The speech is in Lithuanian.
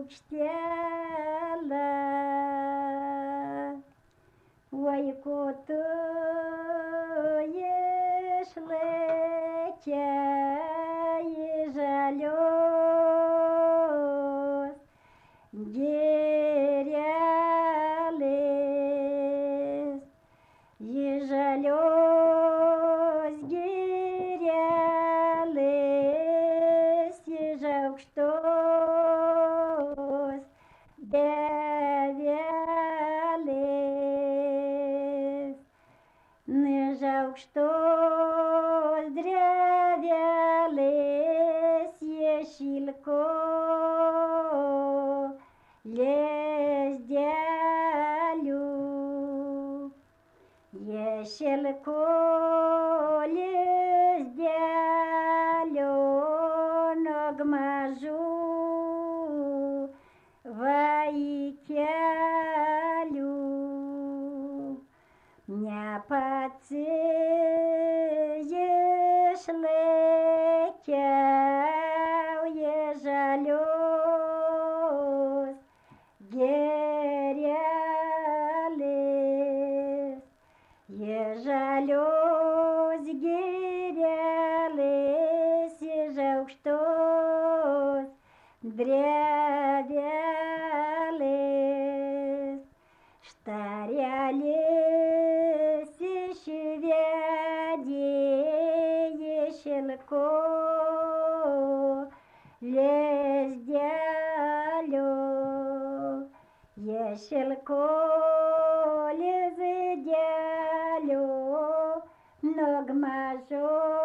aukštėlę. Vaikų tu išlaikė į žalios girelės, į žalios girelės, iš aukštos bevelės, iš aukštos drevelės, jie šilko lizdelių, jie šilko lizdelių nuog mažų vaikelių. Ne pats išlaikiau jie žalios girelės, jie žalios girelės, iš aukštos drevelės. Štarelis išvedė iš šilko lizdelių, jie šilko lizdelių nuog mažos